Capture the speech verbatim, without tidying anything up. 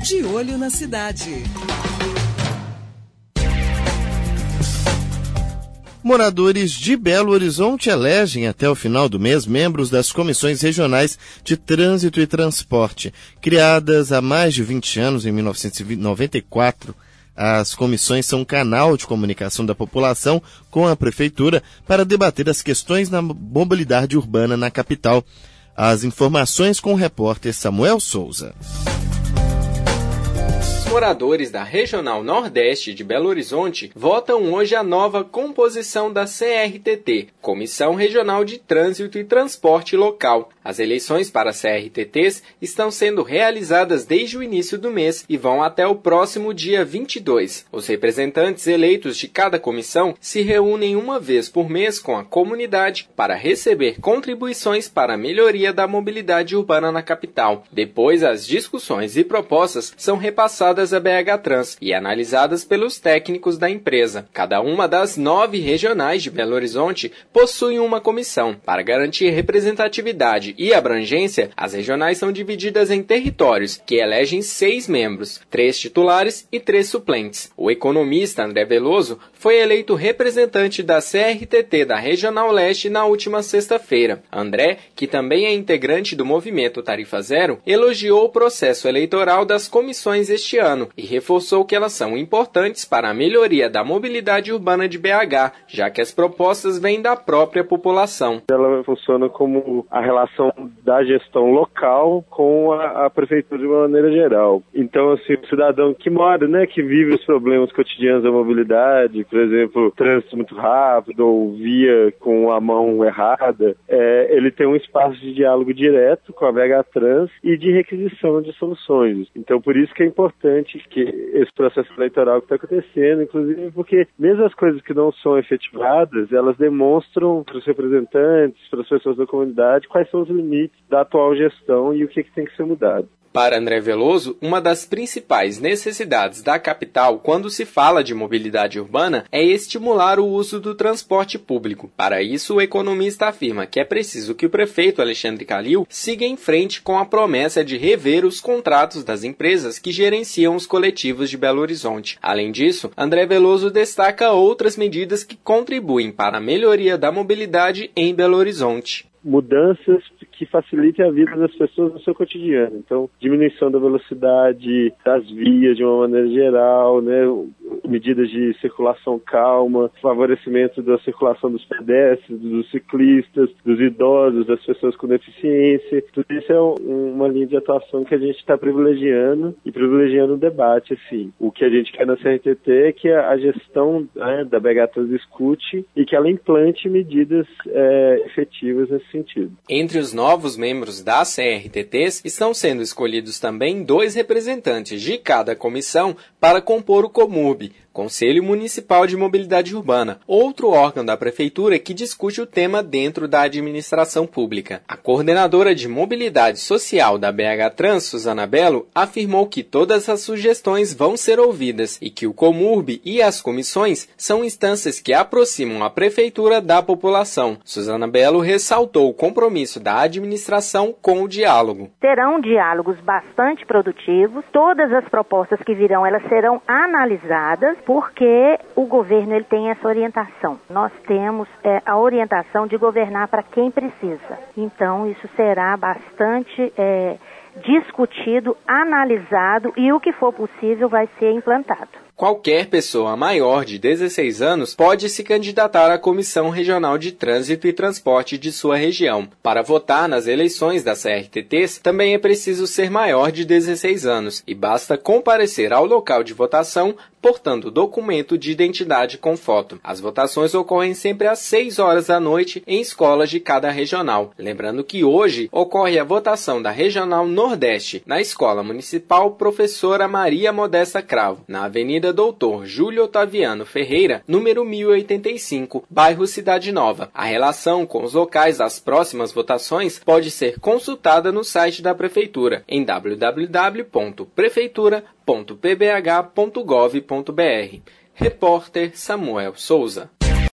De Olho na Cidade. Moradores de Belo Horizonte elegem até o final do mês membros das comissões regionais de trânsito e transporte. Criadas há mais de vinte anos, em mil novecentos e noventa e quatro, as comissões são um canal de comunicação da população com a prefeitura para debater as questões da mobilidade urbana na capital. As informações com o repórter Samuel Souza. Os moradores da Regional Nordeste de Belo Horizonte votam hoje a nova composição da C R T T, Comissão Regional de Trânsito e Transporte Local. As eleições para C R T Ts estão sendo realizadas desde o início do mês e vão até o próximo dia vinte e dois. Os representantes eleitos de cada comissão se reúnem uma vez por mês com a comunidade para receber contribuições para a melhoria da mobilidade urbana na capital. Depois, as discussões e propostas são repassadas a B H Trans e analisadas pelos técnicos da empresa. Cada uma das nove regionais de Belo Horizonte possui uma comissão. Para garantir representatividade e abrangência, as regionais são divididas em territórios, que elegem seis membros, três titulares e três suplentes. O economista André Veloso foi eleito representante da C R T T da Regional Leste na última sexta-feira. André, que também é integrante do movimento Tarifa Zero, elogiou o processo eleitoral das comissões este ano e reforçou que elas são importantes para a melhoria da mobilidade urbana de B H, já que as propostas vêm da própria população. Ela funciona como a relação da gestão local com a, a prefeitura de uma maneira geral. Então, assim, o cidadão que mora, né, que vive os problemas cotidianos da mobilidade, por exemplo, trânsito muito rápido ou via com a mão errada, é, ele tem um espaço de diálogo direto com a B H Trans e de requisição de soluções. Então, por isso que é importante que esse processo eleitoral que está acontecendo, inclusive porque mesmo as coisas que não são efetivadas, elas demonstram para os representantes, para as pessoas da comunidade, quais são os limites da atual gestão e o que, que tem que ser mudado. Para André Veloso, uma das principais necessidades da capital quando se fala de mobilidade urbana é estimular o uso do transporte público. Para isso, o economista afirma que é preciso que o prefeito Alexandre Calil siga em frente com a promessa de rever os contratos das empresas que gerenciam os coletivos de Belo Horizonte. Além disso, André Veloso destaca outras medidas que contribuem para a melhoria da mobilidade em Belo Horizonte. Mudanças que facilitem a vida das pessoas no seu cotidiano. Então, diminuição da velocidade das vias de uma maneira geral, né? Medidas de circulação calma, favorecimento da circulação dos pedestres, dos ciclistas, dos idosos, das pessoas com deficiência. Tudo isso é um, uma linha de atuação que a gente está privilegiando e privilegiando o debate, assim. O que a gente quer na C R T T é que a gestão, né, da B H Trans escute e que ela implante medidas é, efetivas nesse sentido. Entre os novos membros da C R T Ts estão sendo escolhidos também dois representantes de cada comissão para compor o COMURB, Conselho Municipal de Mobilidade Urbana, outro órgão da Prefeitura que discute o tema dentro da administração pública. A coordenadora de Mobilidade Social da B H Trans, Suzana Bello, afirmou que todas as sugestões vão ser ouvidas e que o COMURB e as comissões são instâncias que aproximam a Prefeitura da população. Suzana Bello ressaltou o compromisso da administração com o diálogo. Terão diálogos bastante produtivos, todas as propostas que virão, elas serão analisadas, porque o governo ele tem essa orientação. Nós temos é, a orientação de governar para quem precisa. Então, isso será bastante é, discutido, analisado e o que for possível vai ser implantado. Qualquer pessoa maior de dezesseis anos pode se candidatar à Comissão Regional de Trânsito e Transporte de sua região. Para votar nas eleições da C R T Ts, também é preciso ser maior de dezesseis anos e basta comparecer ao local de votação portando documento de identidade com foto. As votações ocorrem sempre às seis horas da noite em escolas de cada regional. Lembrando que hoje ocorre a votação da Regional Nordeste na Escola Municipal Professora Maria Modesta Cravo, na Avenida Doutor Júlio Otaviano Ferreira, número mil e oitenta e cinco, bairro Cidade Nova. A relação com os locais das próximas votações pode ser consultada no site da Prefeitura, em w w w ponto prefeitura ponto p b h ponto gov ponto b r. Repórter Samuel Souza.